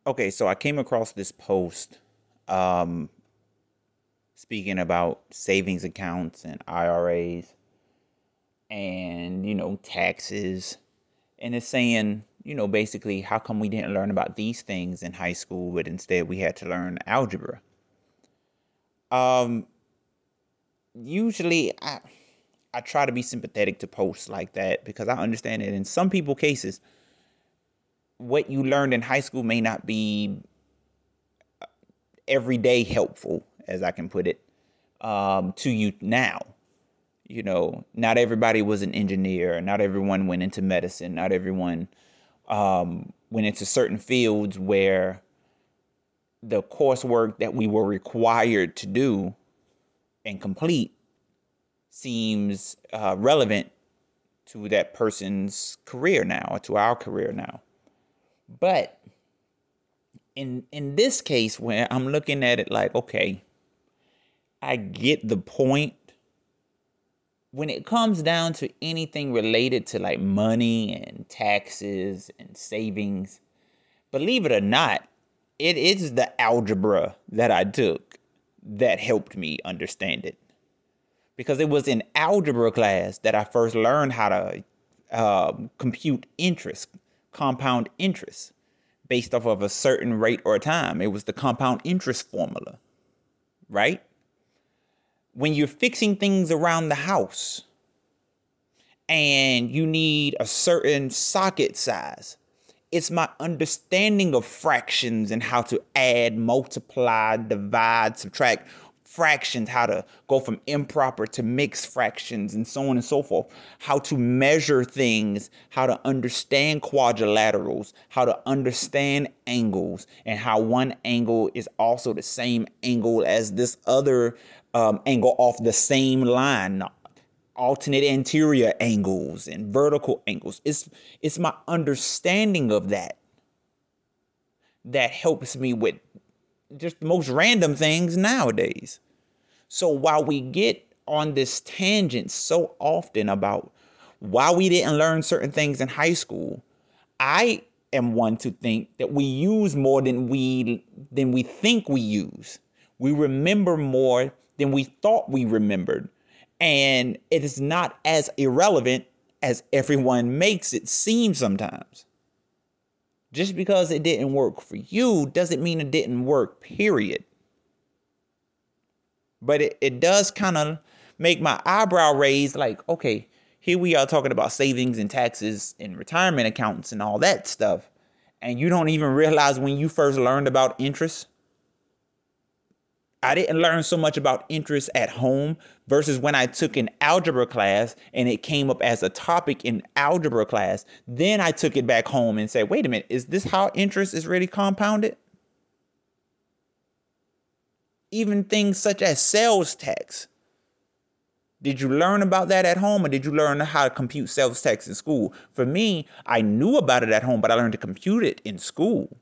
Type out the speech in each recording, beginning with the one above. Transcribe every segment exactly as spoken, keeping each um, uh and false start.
Okay, so I came across this post um, speaking about savings accounts and I R As and, you know, taxes. And it's saying, you know, basically, how come we didn't learn about these things in high school, but instead we had to learn algebra? Um, Usually, I, I try to be sympathetic to posts like that because I understand that in some people cases, what you learned in high school may not be everyday helpful, as I can put it, um, to you now. You know, not everybody was an engineer. Not everyone went into medicine. Not everyone um, went into certain fields where the coursework that we were required to do and complete seems uh, relevant to that person's career now, or to our career now. But in in this case, where I'm looking at it like, okay, I get the point. When it comes down to anything related to like money and taxes and savings, believe it or not, it is the algebra that I took that helped me understand it. Because it was in algebra class that I first learned how to um, compute interest, compound interest, based off of a certain rate or time. It was the compound interest formula, right? When you're fixing things around the house and you need a certain socket size, it's my understanding of fractions and how to add, multiply, divide, subtract fractions, how to go from improper to mixed fractions, and so on and so forth, how to measure things, how to understand quadrilaterals, how to understand angles, and how one angle is also the same angle as this other um, angle off the same line, alternate anterior angles and vertical angles. It's it's my understanding of that that helps me with just the most random things nowadays. So while we get on this tangent so often about why we didn't learn certain things in high school, I am one to think that we use more than we than we think we use. We remember more than we thought we remembered. And it is not as irrelevant as everyone makes it seem sometimes. Just because it didn't work for you doesn't mean it didn't work, period. But it, it does kind of make my eyebrow raise like, okay, here we are talking about savings and taxes and retirement accounts and all that stuff. And you don't even realize when you first learned about interest. I didn't learn so much about interest at home versus when I took an algebra class and it came up as a topic in algebra class. Then I took it back home and said, wait a minute, is this how interest is really compounded? Even things such as sales tax. Did you learn about that at home, or did you learn how to compute sales tax in school? For me, I knew about it at home, but I learned to compute it in school.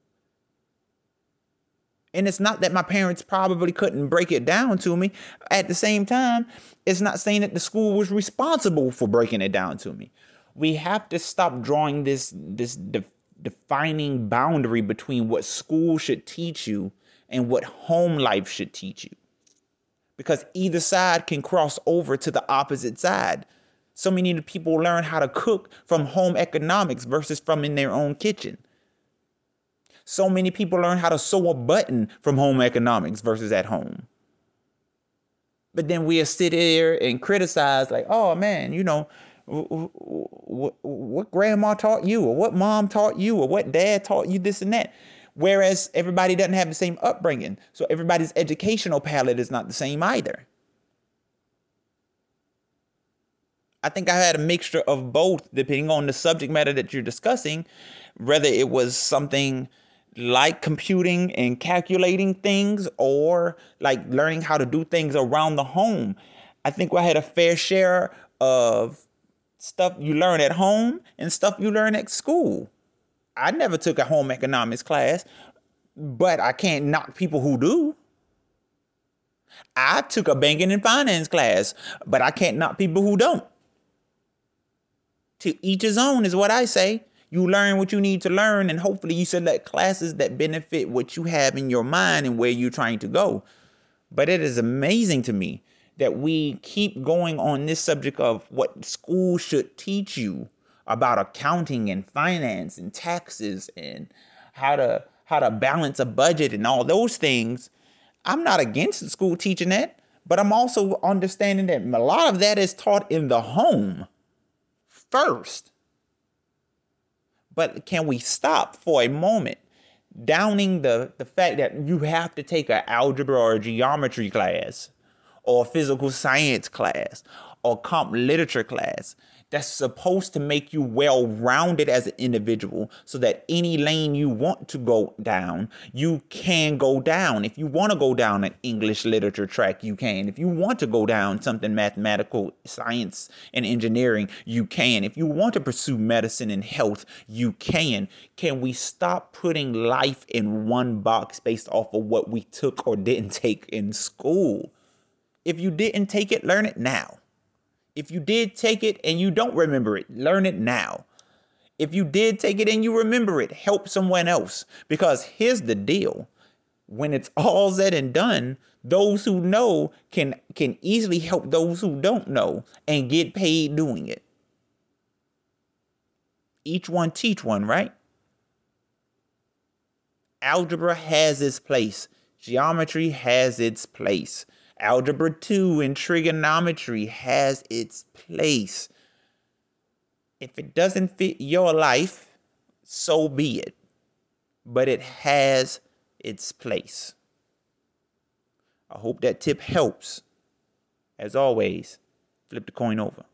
And it's not that my parents probably couldn't break it down to me. At the same time, it's not saying that the school was responsible for breaking it down to me. We have to stop drawing this this de- defining boundary between what school should teach you and what home life should teach you. Because either side can cross over to the opposite side. So many people learn how to cook from home economics versus from in their own kitchen. So many people learn how to sew a button from home economics versus at home. But then we'll sit here and criticize like, oh man, you know, what, what grandma taught you, or what mom taught you, or what dad taught you, this and that. Whereas everybody doesn't have the same upbringing. So everybody's educational palette is not the same either. I think I had a mixture of both depending on the subject matter that you're discussing, whether it was something like computing and calculating things or like learning how to do things around the home. I think I had a fair share of stuff you learn at home and stuff you learn at school. I never took a home economics class, but I can't knock people who do. I took a banking and finance class, but I can't knock people who don't. To each his own is what I say. You learn what you need to learn, and hopefully you select classes that benefit what you have in your mind and where you're trying to go. But it is amazing to me that we keep going on this subject of what school should teach you about accounting and finance and taxes and how to how to balance a budget and all those things. I'm not against the school teaching that, but I'm also understanding that a lot of that is taught in the home first. But can we stop for a moment downing the, the fact that you have to take an algebra or a geometry class or a physical science class or comp literature class that's supposed to make you well-rounded as an individual so that any lane you want to go down, you can go down. If you want to go down an English literature track, you can. If you want to go down something mathematical, science, and engineering, you can. If you want to pursue medicine and health, you can. Can we stop putting life in one box based off of what we took or didn't take in school? If you didn't take it, learn it now. If you did take it and you don't remember it, learn it now. If you did take it and you remember it, help someone else. Because here's the deal. When it's all said and done, those who know can, can easily help those who don't know and get paid doing it. Each one teach one, right? Algebra has its place. Geometry has its place. Algebra two and trigonometry has its place. If it doesn't fit your life, so be it. But it has its place. I hope that tip helps. As always, flip the coin over.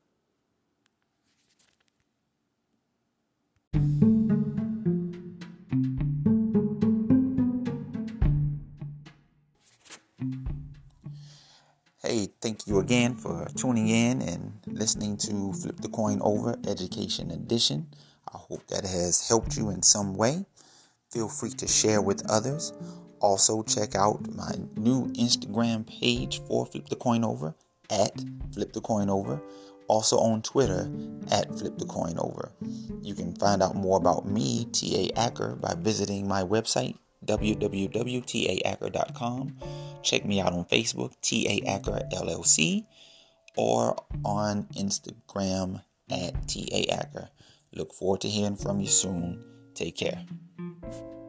Hey, thank you again for tuning in and listening to Flip the Coin Over Education Edition. I hope that has helped you in some way. Feel free to share with others. Also, check out my new Instagram page for Flip the Coin Over at Flip the Coin Over. Also on Twitter at Flip the Coin Over. You can find out more about me, T A Acker, by visiting my website, w w w dot t a acker dot com. Check me out on Facebook, T A Acker L L C, or on Instagram at T A Acker. Look forward to hearing from you soon. Take care.